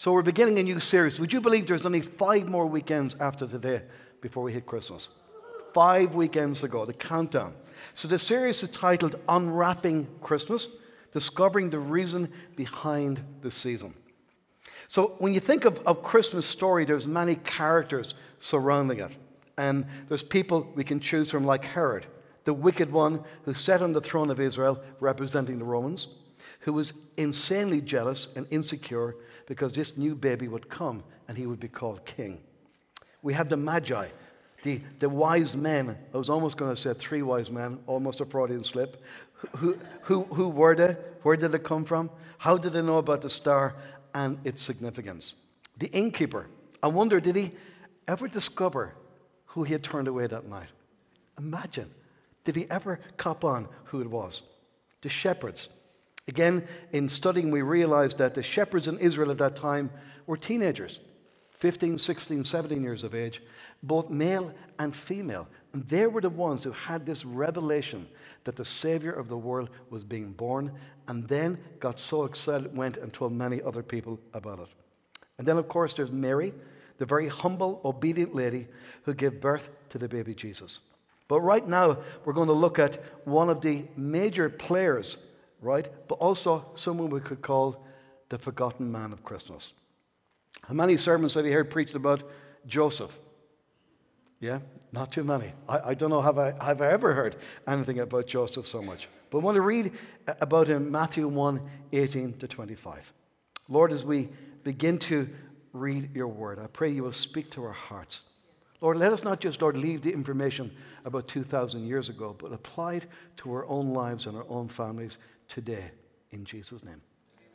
So we're beginning a new series. Would you believe there's only 5 more weekends after today before we hit Christmas? 5 weekends to go, the countdown. So the series is titled Unwrapping Christmas, Discovering the Reason Behind the Season. So when you think of Christmas story, there's many characters surrounding it. And there's people we can choose from like Herod, the wicked one who sat on the throne of Israel representing the Romans, who was insanely jealous and insecure because this new baby would come and he would be called king. We have the Magi, the wise men. I was almost going to say 3 wise men, almost a Freudian slip. Who were they? Where did they come from? How did they know about the star and its significance? The innkeeper. I wonder, did he ever discover who he had turned away that night? Imagine. Did he ever cop on who it was? The shepherds. Again, in studying, we realized that the shepherds in Israel at that time were teenagers, 15, 16, 17 years of age, both male and female. And they were the ones who had this revelation that the Savior of the world was being born, and then got so excited, went and told many other people about it. And then, of course, there's Mary, the very humble, obedient lady who gave birth to the baby Jesus. But right now, we're going to look at one of the major players, right? But also someone we could call the forgotten man of Christmas. How many sermons have you heard preached about Joseph? Yeah, not too many. I don't know, have I ever heard anything about Joseph so much? But I want to read about him, Matthew 1, 18 to 25. Lord, as we begin to read your word, I pray you will speak to our hearts. Lord, let us not just, Lord, leave the information about 2,000 years ago, but apply it to our own lives and our own families today, in Jesus' name.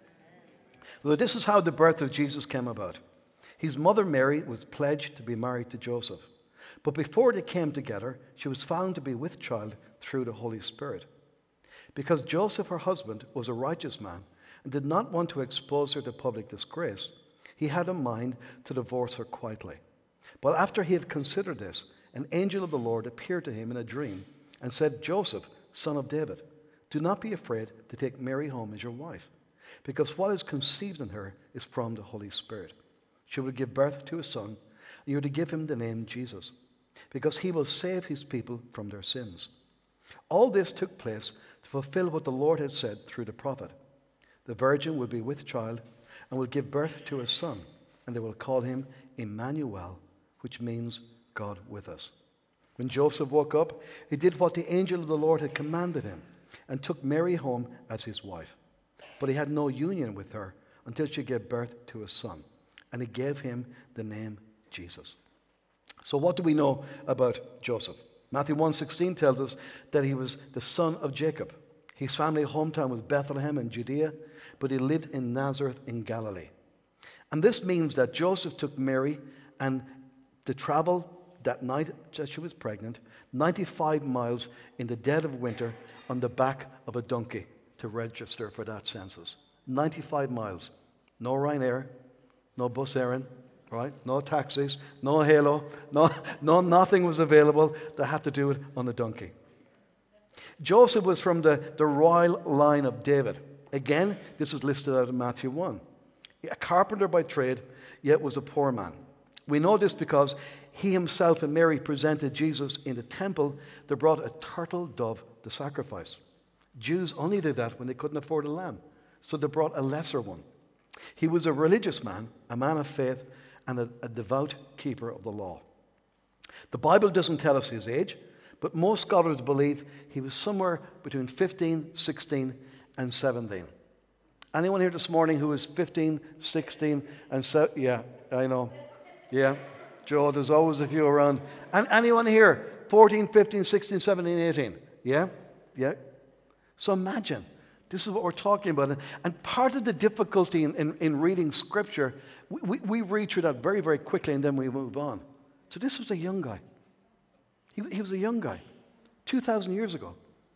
Well, this is how the birth of Jesus came about. His mother Mary was pledged to be married to Joseph. But before they came together, she was found to be with child through the Holy Spirit. Because Joseph, her husband, was a righteous man and did not want to expose her to public disgrace, he had in mind to divorce her quietly. But after he had considered this, an angel of the Lord appeared to him in a dream and said, Joseph, son of David, do not be afraid to take Mary home as your wife, because what is conceived in her is from the Holy Spirit. She will give birth to a son, and you are to give him the name Jesus, because he will save his people from their sins. All this took place to fulfill what the Lord had said through the prophet. The virgin will be with child and will give birth to a son, and they will call him Emmanuel, which means God with us. When Joseph woke up, he did what the angel of the Lord had commanded him and took Mary home as his wife. But he had no union with her until she gave birth to a son, and he gave him the name Jesus. So what do we know about Joseph? Matthew 1:16 tells us that he was the son of Jacob. His family hometown was Bethlehem in Judea, but he lived in Nazareth in Galilee. And this means that Joseph took Mary and to travel that night that she was pregnant, 95 miles in the dead of winter on the back of a donkey to register for that census. 95 miles. No Ryanair, no Bus Éireann, right? No taxis, no Halo, nothing was available. They had to do it on a donkey. Joseph was from the royal line of David. Again, this is listed out in Matthew 1. A carpenter by trade, yet was a poor man. We know this because he himself and Mary presented Jesus in the temple. They brought a turtle dove to sacrifice. Jews only did that when they couldn't afford a lamb, so they brought a lesser one. He was a religious man, a man of faith, and a devout keeper of the law. The Bible doesn't tell us his age, but most scholars believe he was somewhere between 15, 16, and 17. Anyone here this morning who is 15, 16, and 17? Yeah, I know. Yeah, Joe, there's always a few around. And anyone here, 14, 15, 16, 17, 18? Yeah? Yeah? So imagine, this is what we're talking about. And part of the difficulty in reading Scripture, we read through that very, very quickly and then we move on. So this was a young guy. He was a young guy, 2,000 years ago.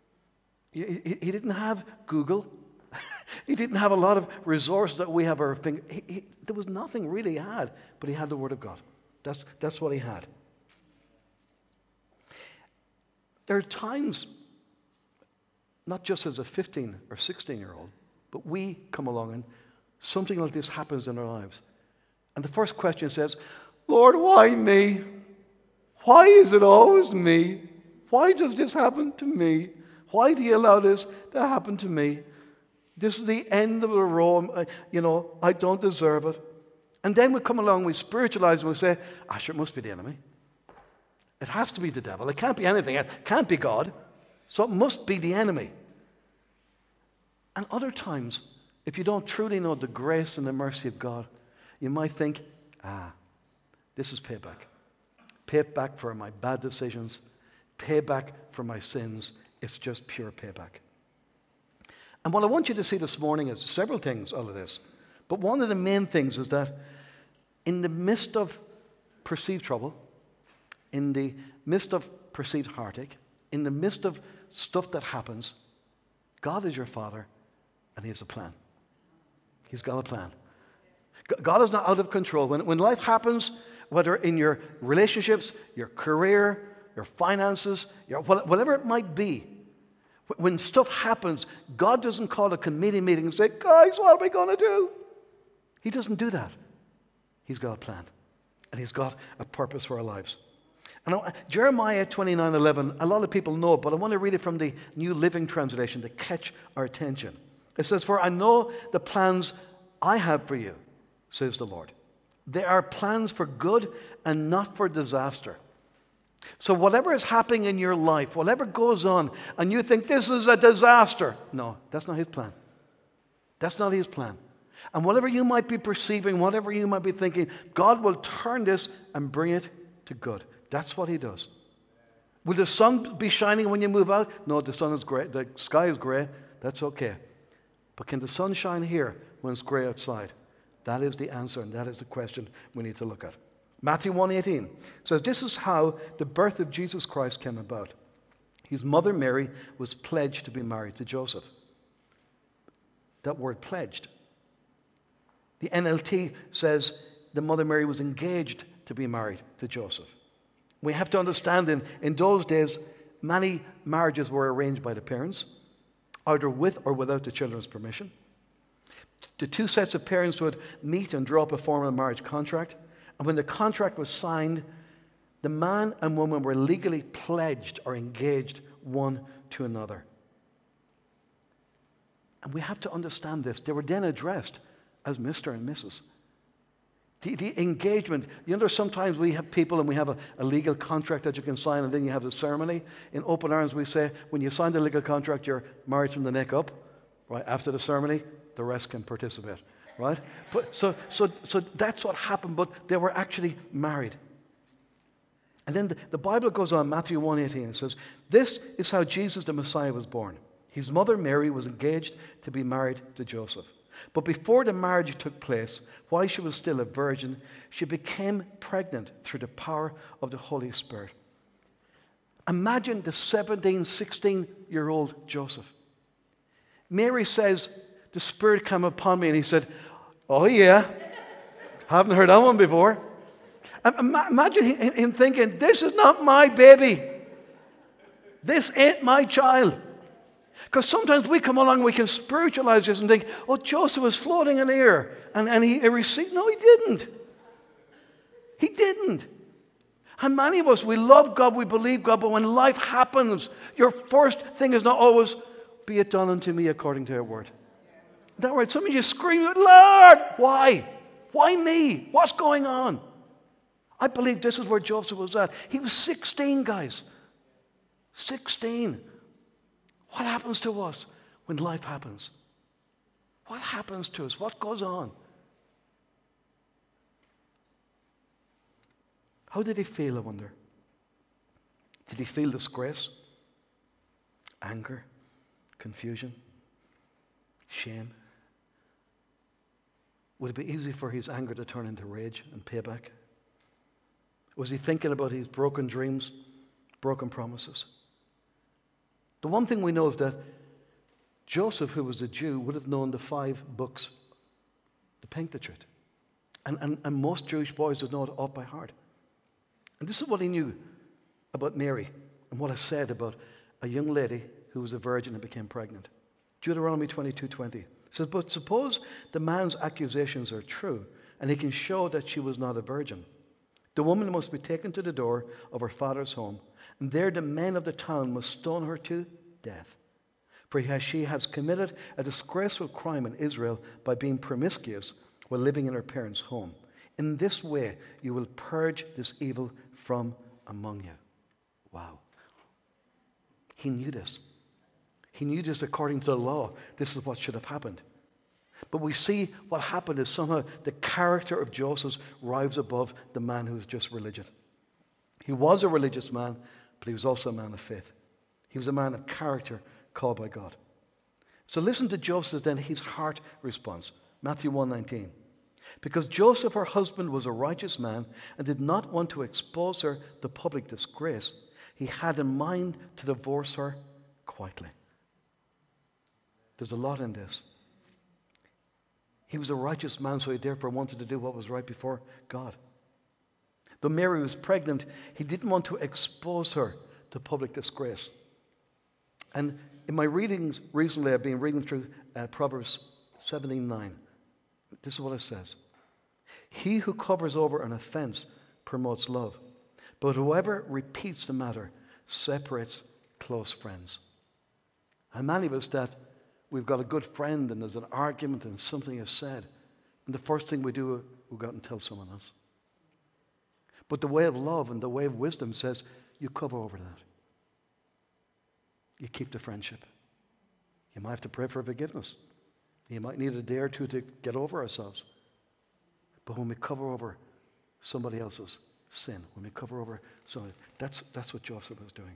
He didn't have Google. He didn't have a lot of resources that we have at our finger. There was nothing really he had, but he had the Word of God. That's what he had. There are times, not just as a 15 or 16-year-old, but we come along and something like this happens in our lives. And the first question says, Lord, why me? Why is it always me? Why does this happen to me? Why do you allow this to happen to me? This is the end of the road. I don't deserve it. And then we come along, we spiritualize, and we say, sure, it must be the enemy. It has to be the devil. It can't be anything. It can't be God. So it must be the enemy. And other times, if you don't truly know the grace and the mercy of God, you might think, this is payback. Payback for my bad decisions. Payback for my sins. It's just pure payback. And what I want you to see this morning is several things out of this. But one of the main things is that in the midst of perceived trouble, in the midst of perceived heartache, in the midst of stuff that happens, God is your Father, and He has a plan. He's got a plan. God is not out of control. When life happens, whether in your relationships, your career, your finances, whatever it might be, when stuff happens, God doesn't call a committee meeting and say, guys, what are we going to do? He doesn't do that. He's got a plan, and He's got a purpose for our lives. And Jeremiah 29:11, a lot of people know it, but I want to read it from the New Living Translation to catch our attention. It says, for I know the plans I have for you, says the Lord. They are plans for good and not for disaster. So whatever is happening in your life, whatever goes on, and you think this is a disaster, no, that's not His plan. That's not His plan. And whatever you might be perceiving, whatever you might be thinking, God will turn this and bring it to good. That's what He does. Will the sun be shining when you move out? No, the sun is gray. The sky is gray. That's okay. But can the sun shine here when it's gray outside? That is the answer, and that is the question we need to look at. Matthew 1:18 says, this is how the birth of Jesus Christ came about. His mother Mary was pledged to be married to Joseph. That word pledged. The NLT says the mother Mary was engaged to be married to Joseph. We have to understand in those days, many marriages were arranged by the parents, either with or without the children's permission. The two sets of parents would meet and draw up a formal marriage contract. And when the contract was signed, the man and woman were legally pledged or engaged one to another. And we have to understand this. They were then addressed as Mr. and Mrs. The engagement, sometimes we have people and we have a legal contract that you can sign, and then you have the ceremony. In Open Arms, we say, when you sign the legal contract, you're married from the neck up. Right? After the ceremony, the rest can participate. Right? But so that's what happened, but they were actually married. And then the Bible goes on, Matthew 1:18, it says, this is how Jesus the Messiah was born. His mother Mary was engaged to be married to Joseph. But before the marriage took place, while she was still a virgin, she became pregnant through the power of the Holy Spirit. Imagine the 17, 16-year-old Joseph. Mary says, the Spirit came upon me, and he said, oh yeah, haven't heard that one before. Imagine him thinking, this is not my baby. This ain't my child. Because sometimes we come along, we can spiritualize this and think, oh, Joseph was floating in the air, and he received. No, he didn't. He didn't. And many of us, we love God, we believe God, but when life happens, your first thing is not always, be it done unto me according to your word. That word, some of you scream, Lord, why? Why me? What's going on? I believe this is where Joseph was at. He was 16, guys. 16. What happens to us when life happens? What happens to us? What goes on? How did he feel, I wonder? Did he feel disgrace, anger, confusion, shame? Would it be easy for his anger to turn into rage and payback? Was he thinking about his broken dreams, broken promises? The one thing we know is that Joseph, who was a Jew, would have known the 5 books, the Pentateuch. And most Jewish boys would know it off by heart. And this is what he knew about Mary and what I said about a young lady who was a virgin and became pregnant. Deuteronomy 22:20 says, but suppose the man's accusations are true and he can show that she was not a virgin. The woman must be taken to the door of her father's home, and there the men of the town must stone her to death. For she has committed a disgraceful crime in Israel by being promiscuous while living in her parents' home. In this way you will purge this evil from among you. Wow. He knew this. He knew this according to the law. This is what should have happened. But we see what happened is somehow the character of Joseph rises above the man who was just religious. He was a religious man, but he was also a man of faith. He was a man of character called by God. So listen to Joseph then, his heart response. Matthew 1:19. Because Joseph, her husband, was a righteous man and did not want to expose her to public disgrace, he had in mind to divorce her quietly. There's a lot in this. He was a righteous man, so he therefore wanted to do what was right before God. Though Mary was pregnant, he didn't want to expose her to public disgrace. And in my readings recently, I've been reading through Proverbs 17:9. This is what it says. He who covers over an offense promotes love, but whoever repeats the matter separates close friends. How many of us that we've got a good friend and there's an argument and something is said, and the first thing we do, we go out and tell someone else. But the way of love and the way of wisdom says you cover over that. You keep the friendship. You might have to pray for forgiveness. You might need a day or two to get over ourselves. But when we cover over somebody else's sin, when we cover over somebody, that's what Joseph was doing.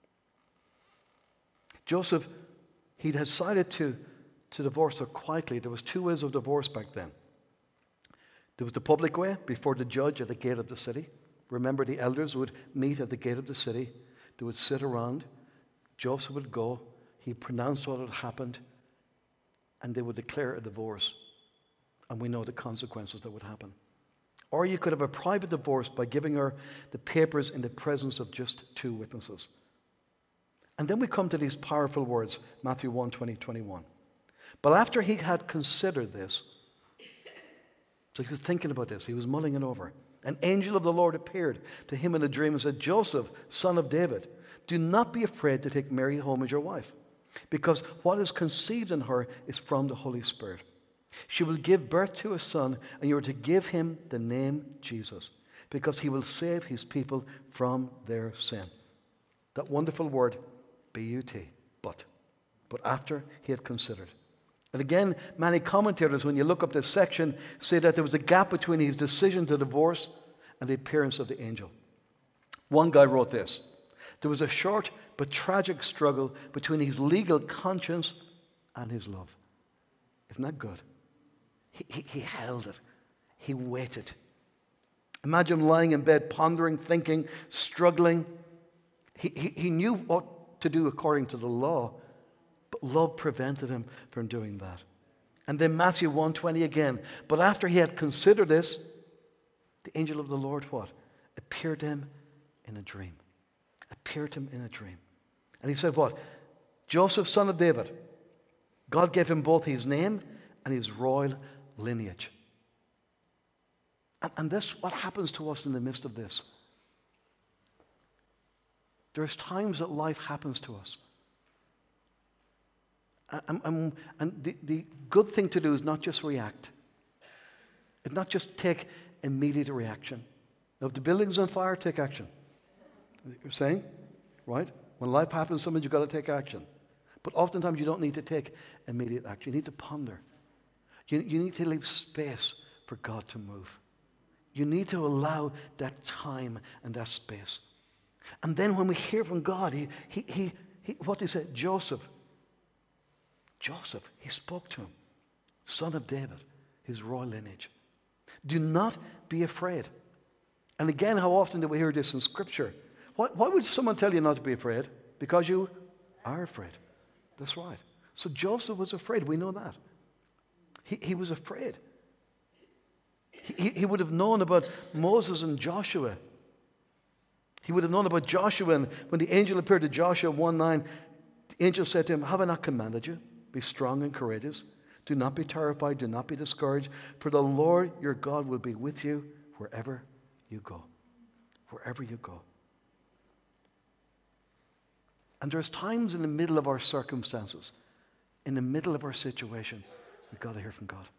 Joseph, he decided to divorce her quietly. There was two ways of divorce back then. There was the public way before the judge at the gate of the city. Remember, the elders would meet at the gate of the city. They would sit around. Joseph would go. He'd pronounce what had happened. And they would declare a divorce. And we know the consequences that would happen. Or you could have a private divorce by giving her the papers in the presence of just two witnesses. And then we come to these powerful words, Matthew 1:20-21. But after he had considered this, so he was thinking about this, he was mulling it over, an angel of the Lord appeared to him in a dream and said, Joseph, son of David, do not be afraid to take Mary home as your wife, because what is conceived in her is from the Holy Spirit. She will give birth to a son, and you are to give him the name Jesus, because he will save his people from their sin. That wonderful word, B-U-T, but after he had considered. And again, many commentators, when you look up this section, say that there was a gap between his decision to divorce and the appearance of the angel. One guy wrote this: there was a short but tragic struggle between his legal conscience and his love. Isn't that good? He held it. He waited. Imagine lying in bed, pondering, thinking, struggling. He knew what to do according to the law, but love prevented him from doing that. And then Matthew 1:20 again. But after he had considered this, the angel of the Lord what? Appeared to him in a dream. Appeared to him in a dream. And he said what? Joseph, son of David. God gave him both his name and his royal lineage. And this, what happens to us in the midst of this? There's times that life happens to us. And the good thing to do is not just react. It's not just take immediate reaction. Now, if the building's on fire, take action. You're saying, right? When life happens to someone, you've got to take action. But oftentimes you don't need to take immediate action. You need to ponder. You need to leave space for God to move. You need to allow that time and that space. And then when we hear from God, he what did he say? Joseph, he spoke to him. Son of David, his royal lineage. Do not be afraid. And again, how often do we hear this in Scripture? Why would someone tell you not to be afraid? Because you are afraid. That's right. So Joseph was afraid. We know that. He was afraid. He would have known about Moses and Joshua. He would have known about Joshua. And when the angel appeared to Joshua 1:9, the angel said to him, have I not commanded you? Be strong and courageous. Do not be terrified. Do not be discouraged. For the Lord your God will be with you wherever you go. Wherever you go. And there's times in the middle of our circumstances, in the middle of our situation, we've got to hear from God.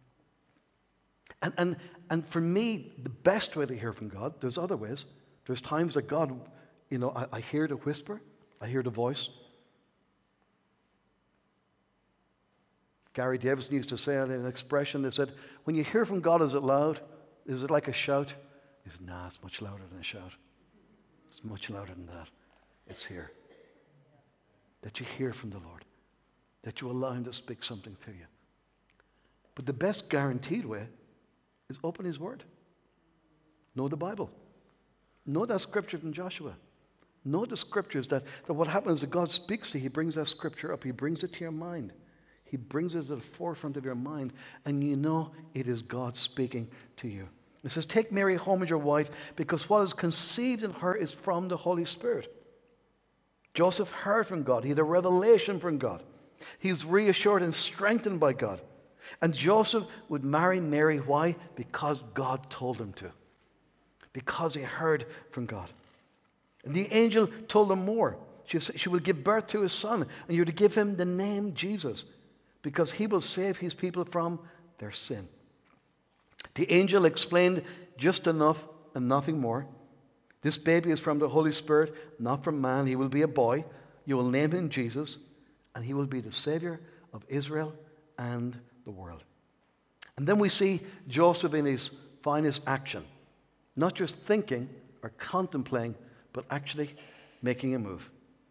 And for me, the best way to hear from God, there's other ways. There's times that God, I hear the whisper, I hear the voice. Gary Davison used to say an expression that said, when you hear from God, is it loud? Is it like a shout? He said, nah, it's much louder than a shout. It's much louder than that. It's here. That you hear from the Lord. That you allow Him to speak something to you. But the best guaranteed way is open His Word. Know the Bible. Know that scripture from Joshua. Know the scriptures that what happens is that God speaks to you. He brings that scripture up. He brings it to your mind. He brings it to the forefront of your mind, and you know it is God speaking to you. It says, take Mary home as your wife, because what is conceived in her is from the Holy Spirit. Joseph heard from God. He had a revelation from God. He's reassured and strengthened by God. And Joseph would marry Mary. Why? Because God told him to. Because he heard from God. And the angel told him more. She will give birth to his son, and you're to give him the name Jesus, because he will save his people from their sin. The angel explained just enough and nothing more. This baby is from the Holy Spirit, not from man. He will be a boy. You will name him Jesus, and he will be the Savior of Israel and the world. And then we see Joseph in his finest action, not just thinking or contemplating, but actually making a move.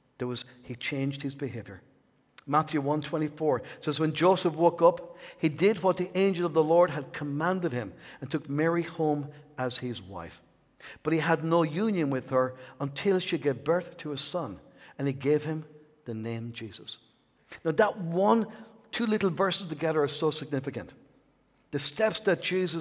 He changed his behavior. Matthew 1:24 says, when Joseph woke up, he did what the angel of the Lord had commanded him and took Mary home as his wife. But he had no union with her until she gave birth to a son, and he gave him the name Jesus. Now that two little verses together are so significant. The steps that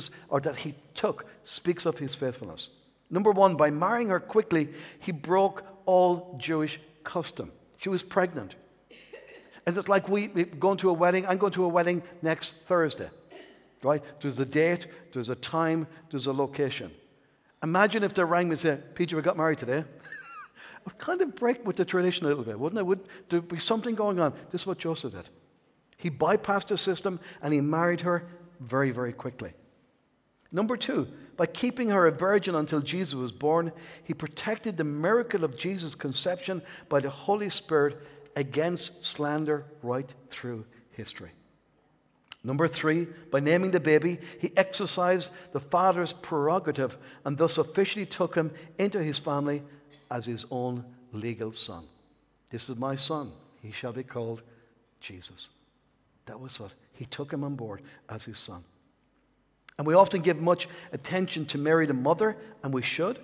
he took speaks of his faithfulness. Number one, by marrying her quickly, he broke all Jewish custom. She was pregnant. And it's like we going to a wedding. I'm going to a wedding next Thursday. Right? There's a date, there's a time, there's a location. Imagine if they rang me and said, Peter, we got married today. It would kind of break with the tradition a little bit, wouldn't it? Would there be something going on? This is what Joseph did. He bypassed the system and he married her very, very quickly. Number two, by keeping her a virgin until Jesus was born, he protected the miracle of Jesus' conception by the Holy Spirit against slander right through history. Number three, by naming the baby, he exercised the father's prerogative and thus officially took him into his family as his own legal son. This is my son. He shall be called Jesus. That was what. He took him on board as his son. And we often give much attention to Mary the mother, and we should,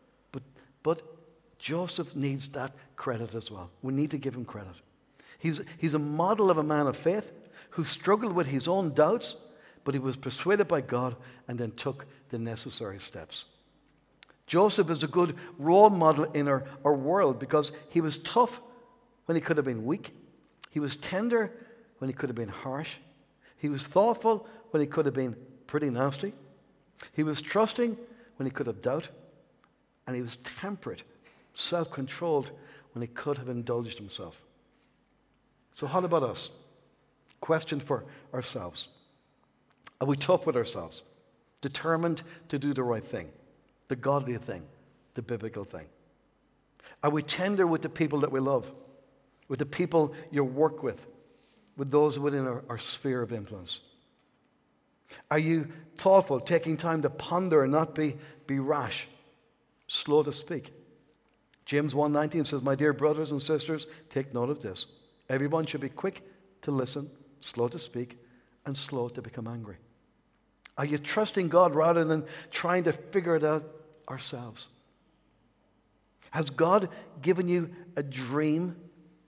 but Joseph needs that credit as well. We need to give him credit. He's a model of a man of faith who struggled with his own doubts, but he was persuaded by God and then took the necessary steps. Joseph is a good role model in our world because he was tough when he could have been weak. He was tender when he could have been harsh. He was thoughtful when he could have been pretty nasty. He was trusting when he could have doubt. And he was temperate, self-controlled when he could have indulged himself. So how about us? Question for ourselves. Are we tough with ourselves? Determined to do the right thing, the godly thing, the biblical thing? Are we tender with the people that we love, with the people you work with those within our sphere of influence? Are you thoughtful, taking time to ponder and not be rash, slow to speak? James 1:19 says, my dear brothers and sisters, take note of this. Everyone should be quick to listen, slow to speak, and slow to become angry. Are you trusting God rather than trying to figure it out ourselves? Has God given you a dream?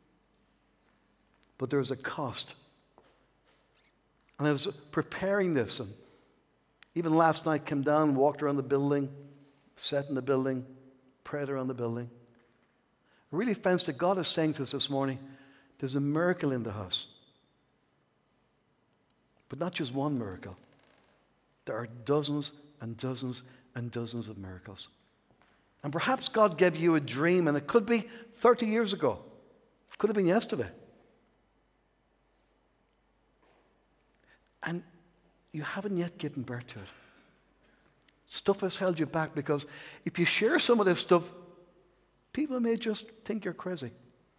But there's a cost. And I was preparing this, and even last night came down, walked around the building, sat in the building, prayed around the building. I really sensed that God is saying to us this morning, there's a miracle in the house. But not just one miracle. There are dozens and dozens and dozens of miracles. And perhaps God gave you a dream, and it could be 30 years ago. It could have been yesterday. And you haven't yet given birth to it. Stuff has held you back, because if you share some of this stuff, people may just think you're crazy.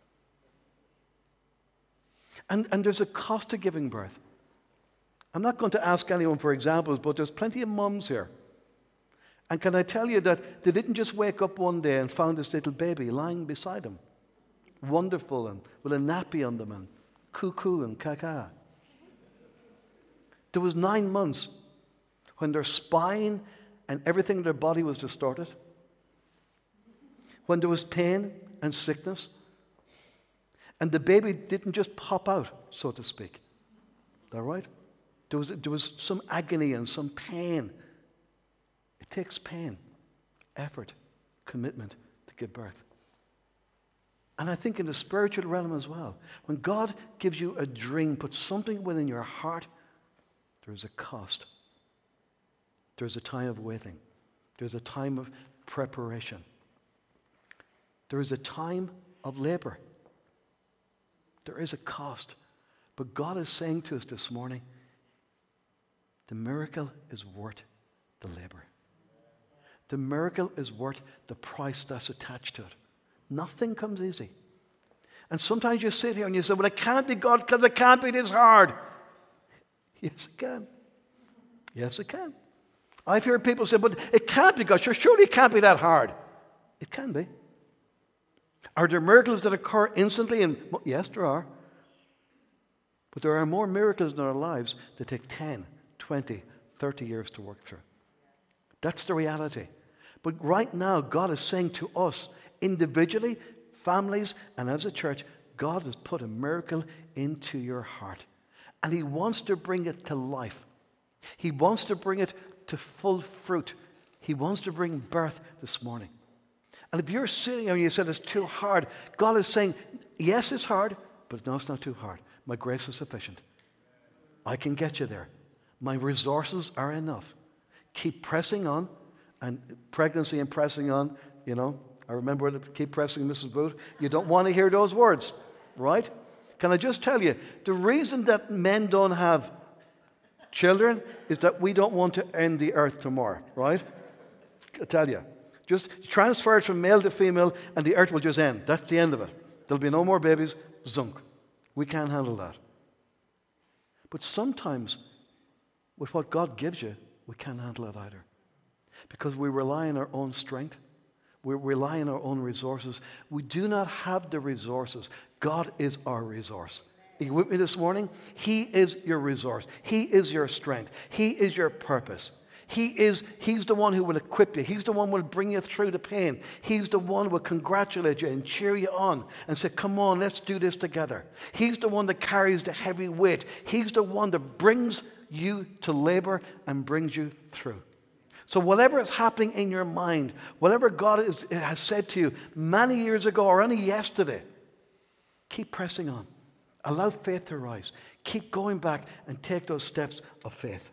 And there's a cost to giving birth. I'm not going to ask anyone for examples, but there's plenty of mums here. And can I tell you that they didn't just wake up one day and found this little baby lying beside them, wonderful and with a nappy on them and cuckoo and caca. There was 9 months when their spine and everything in their body was distorted, when there was pain and sickness, and the baby didn't just pop out, so to speak. Is that right? There was some agony and some pain. It takes pain, effort, commitment to give birth. And I think in the spiritual realm as well, when God gives you a dream, puts something within your heart, there's a cost. There's a time of waiting. There's a time of preparation. There is a time of labor. There is a cost. But God is saying to us this morning, the miracle is worth the labor. The miracle is worth the price that's attached to it. Nothing comes easy. And sometimes you sit here and you say, well, it can't be God because it can't be this hard. Yes, it can. Yes, it can. I've heard people say, but it can't be God. Surely it can't be that hard. It can be. Are there miracles that occur instantly? And yes, there are. But there are more miracles in our lives that take 10, 20, 30 years to work through. That's the reality. But right now, God is saying to us, individually, families, and as a church, God has put a miracle into your heart. And He wants to bring it to life. He wants to bring it to full fruit. He wants to bring birth this morning. And if you're sitting here and you said it's too hard, God is saying, yes, it's hard, but no, it's not too hard. My grace is sufficient. I can get you there. My resources are enough. Keep pressing on. And pregnancy and pressing on, you know, I remember keep pressing, Mrs. Booth. You don't want to hear those words, right? Can I just tell you, the reason that men don't have children is that we don't want to end the earth tomorrow, right? I tell you. Just transfer it from male to female and the earth will just end. That's the end of it. There'll be no more babies. Zunk. We can't handle that. But sometimes, with what God gives you, we can't handle it either. Because we rely on our own strength. We rely on our own resources. We do not have the resources. God is our resource. Are you with me this morning? He is your resource. He is your strength. He is your purpose. He's the one who will equip you. He's the one who will bring you through the pain. He's the one who will congratulate you and cheer you on and say, come on, let's do this together. He's the one that carries the heavy weight. He's the one that brings you to labor and brings you through. So whatever is happening in your mind, whatever God has said to you many years ago or only yesterday, keep pressing on. Allow faith to rise. Keep going back and take those steps of faith.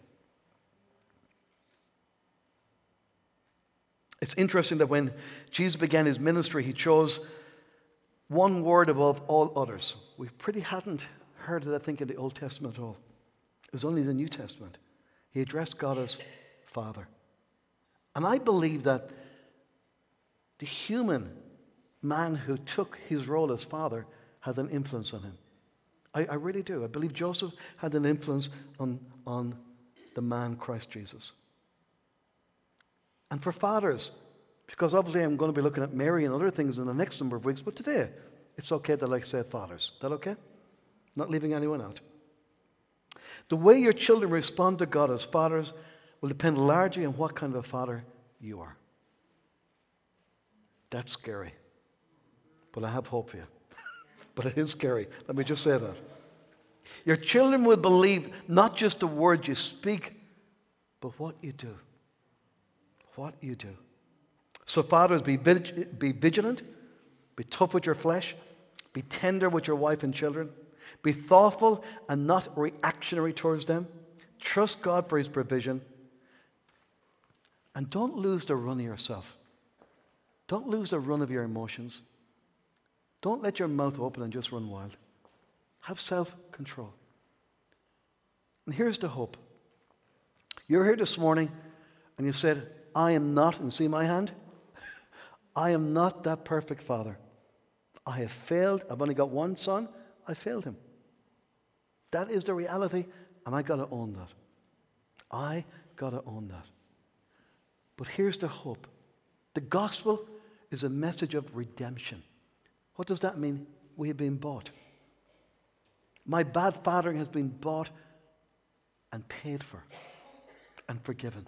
It's interesting that when Jesus began his ministry, he chose one word above all others. We pretty hadn't heard it, I think, in the Old Testament at all. It was only the New Testament. He addressed God as Father. And I believe that the human man who took his role as father has an influence on him. I really do. I believe Joseph had an influence on the man Christ Jesus. And for fathers, because obviously I'm going to be looking at Mary and other things in the next number of weeks, but today it's okay that I say fathers. Is that okay? Not leaving anyone out. The way your children respond to God as fathers will depend largely on what kind of a father you are. That's scary. But I have hope for you. But it is scary. Let me just say that. Your children will believe not just the words you speak, but what you do. What you do. So fathers, be vigilant, be tough with your flesh, be tender with your wife and children, be thoughtful and not reactionary towards them. Trust God for his provision. And don't lose the run of yourself. Don't lose the run of your emotions. Don't let your mouth open and just run wild. Have self-control. And here's the hope. You're here this morning and you said, I am not, and see my hand? I am not that perfect father. I have failed. I've only got one son. I failed him. That is the reality, and I got to own that. I got to own that. But here's the hope. The gospel is a message of redemption. What does that mean? We have been bought. My bad fathering has been bought and paid for and forgiven.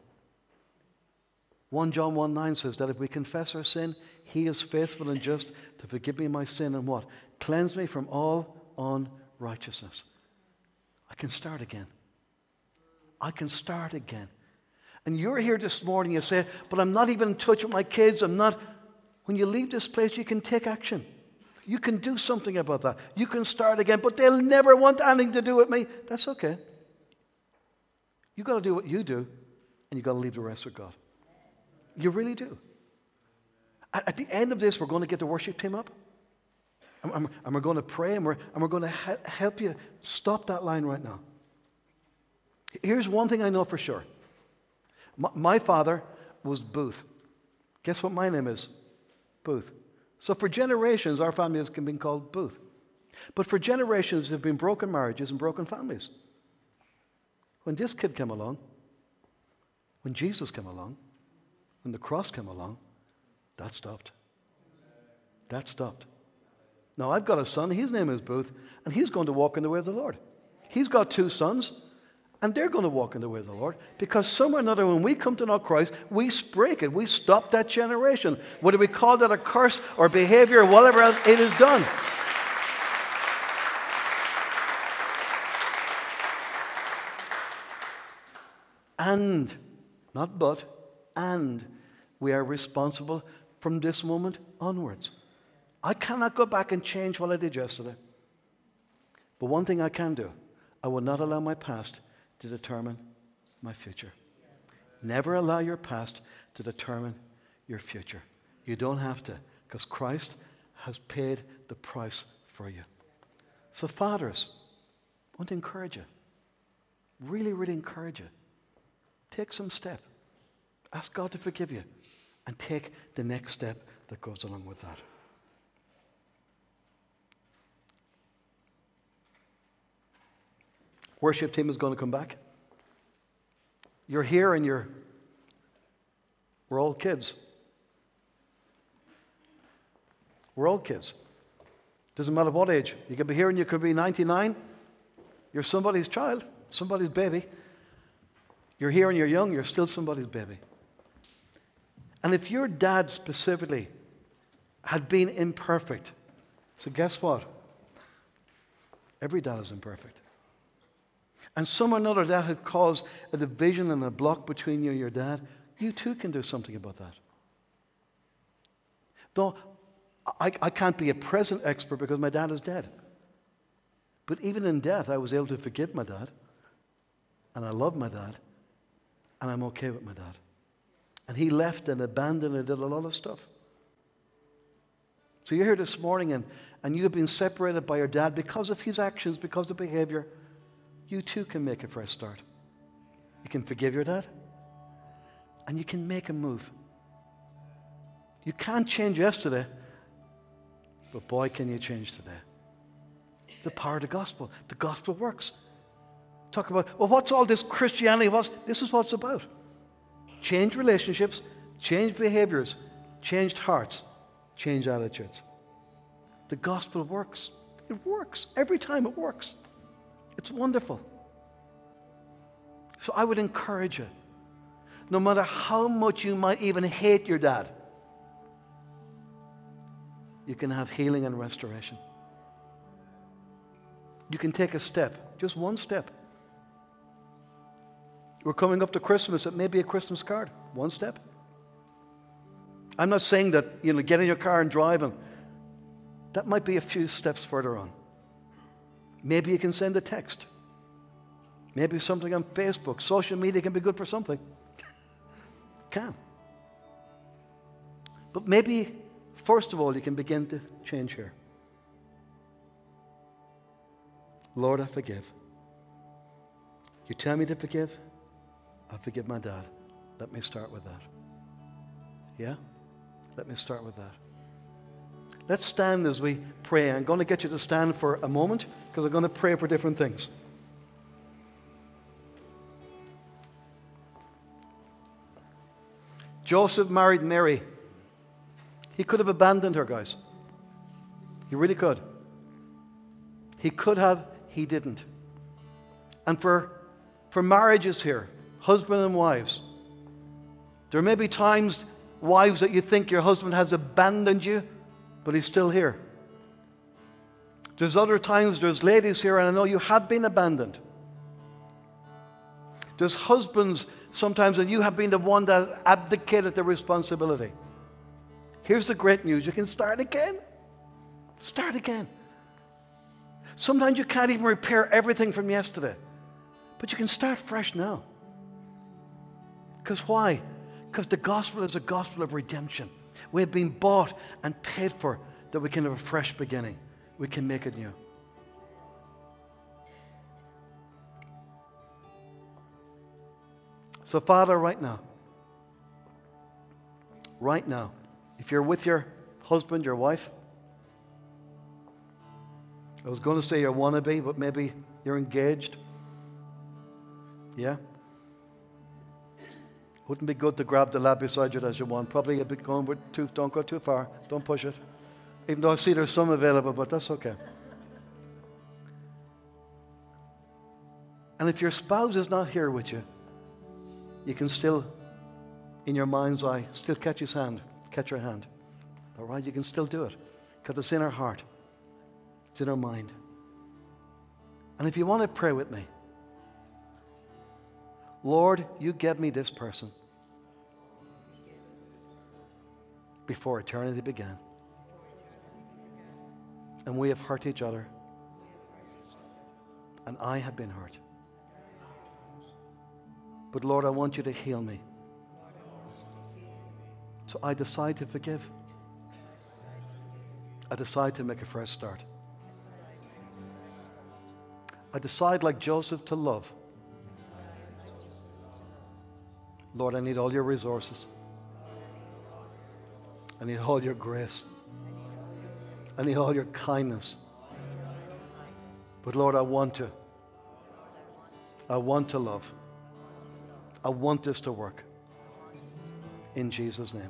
1 John 1:9 says that if we confess our sin, he is faithful and just to forgive me my sin and what? Cleanse me from all unrighteousness. I can start again. I can start again. And you're here this morning, you say, but I'm not even in touch with my kids. I'm not. When you leave this place, you can take action. You can do something about that. You can start again, but they'll never want anything to do with me. That's okay. You've got to do what you do, and you've got to leave the rest with God. You really do. At the end of this, we're going to get the worship team up, and we're going to pray, and we're going to help you stop that line right now. Here's one thing I know for sure. My father was Booth. Guess what my name is? Booth. So for generations, our family has been called Booth. But for generations, there have been broken marriages and broken families. When this kid came along, when Jesus came along, when the cross came along, that stopped. That stopped. Now, I've got a son, his name is Booth, and he's going to walk in the way of the Lord. He's got two sons, and they're going to walk in the way of the Lord, because somewhere or another, when we come to know Christ, we break it. We stop that generation. Whether we call that a curse or behavior or whatever else, it is done. And, not but, and we are responsible from this moment onwards. I cannot go back and change what I did yesterday. But one thing I can do, I will not allow my past to determine my future. Never allow your past to determine your future. You don't have to, because Christ has paid the price for you. So fathers, I want to encourage you. Really, really encourage you. Take some step. Ask God to forgive you. And take the next step that goes along with that. Worship team is going to come back. You're here and we're all kids. We're all kids. Doesn't matter what age. You could be here and you could be 99. You're somebody's child, somebody's baby. You're here and you're young, you're still somebody's baby. And if your dad specifically had been imperfect, so guess what? Every dad is imperfect. And someone or another that had caused a division and a block between you and your dad, you too can do something about that. Though I can't be a present expert because my dad is dead. But even in death, I was able to forgive my dad. And I love my dad. And I'm okay with my dad. And he left and abandoned and did a lot of stuff. So you're here this morning and you have been separated by your dad because of his actions, because of behavior. You too can make a fresh start. You can forgive your dad. And you can make a move. You can't change yesterday. But boy, can you change today. It's the power of the gospel. The gospel works. Talk about, well, what's all this Christianity? This is what it's about. Change relationships, change behaviors, changed hearts, change attitudes. The gospel works. It works. Every time it works. It's wonderful. So I would encourage you, no matter how much you might even hate your dad, you can have healing and restoration. You can take a step, just one step. We're coming up to Christmas. It may be a Christmas card. One step. I'm not saying that, get in your car and drive them. That might be a few steps further on. Maybe you can send a text. Maybe something on Facebook. Social media can be good for something. Can. But maybe, first of all, you can begin to change here. Lord, I forgive. You tell me to forgive, I forgive my dad. Let me start with that. Yeah? Let me start with that. Let's stand as we pray. I'm going to get you to stand for a moment because I'm going to pray for different things. Joseph married Mary. He could have abandoned her, guys. He really could. He could have, he didn't. And for marriages here, husband and wives, there may be times, wives, that you think your husband has abandoned you, but he's still here. There's other times, there's ladies here, and I know you have been abandoned. There's husbands sometimes, and you have been the one that abdicated the responsibility. Here's the great news. You can start again. Start again. Sometimes you can't even repair everything from yesterday. But you can start fresh now. Because why? Because the gospel is a gospel of redemption. We have been bought and paid for that we can have a fresh beginning. We can make it new. So, Father, right now, if you're with your husband, your wife, I was going to say you're wannabe, but maybe you're engaged. Yeah? Wouldn't be good to grab the lad beside you as you want. Probably a bit going with don't go too far. Don't push it. Even though I see there's some available, but that's okay. And if your spouse is not here with you, you can still, in your mind's eye, still catch his hand, catch her hand. All right? You can still do it because it's in our heart. It's in our mind. And if you want to pray with me, Lord, you gave me this person before eternity began. And we have hurt each other. And I have been hurt. But Lord, I want you to heal me. So I decide to forgive. I decide to make a fresh start. I decide, like Joseph, to love. Lord, I need all your resources. I need all your grace. I need all your kindness. But Lord, I want to love. I want this to work. In Jesus' name.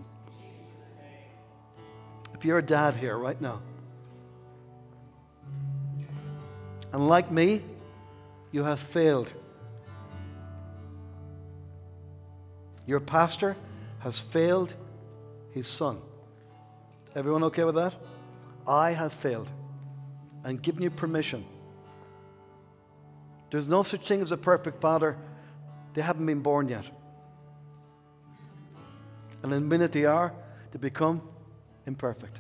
If you're a dad here right now, and like me, you have failed. Your pastor has failed his son. Everyone okay with that? I have failed and given you permission. There's no such thing as a perfect father. They haven't been born yet. And the minute they are, they become imperfect.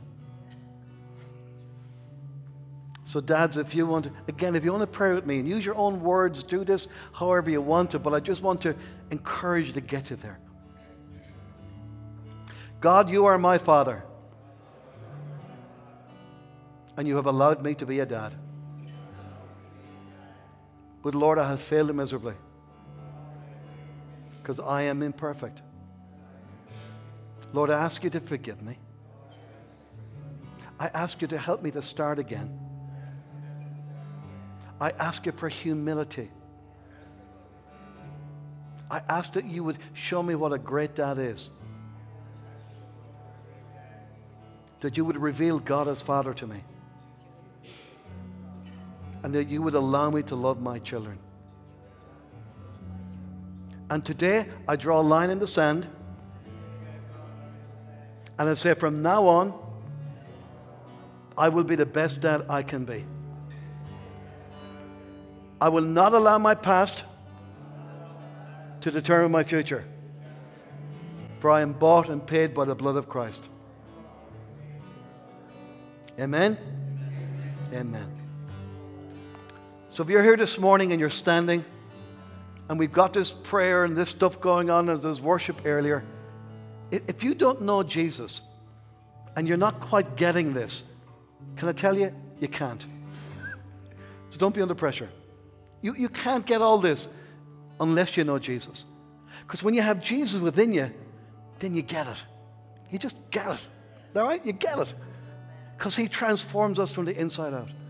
So dads, if you want to pray with me and use your own words, do this however you want to, but I just want to encourage you to get you there. God, you are my Father. And you have allowed me to be a dad. But Lord, I have failed miserably. Because I am imperfect. Lord, I ask you to forgive me. I ask you to help me to start again. I ask you for humility. I ask that you would show me what a great dad is. That you would reveal God as Father to me. And that you would allow me to love my children. And today, I draw a line in the sand. And I say, from now on, I will be the best dad I can be. I will not allow my past to determine my future. For I am bought and paid by the blood of Christ. Amen? Amen. So if you're here this morning and you're standing, and we've got this prayer and this stuff going on, and there's worship earlier. If you don't know Jesus and you're not quite getting this, can I tell you, you can't. So don't be under pressure. You can't get all this unless you know Jesus. Because when you have Jesus within you, then you get it. You just get it. All right? You get it. Because he transforms us from the inside out.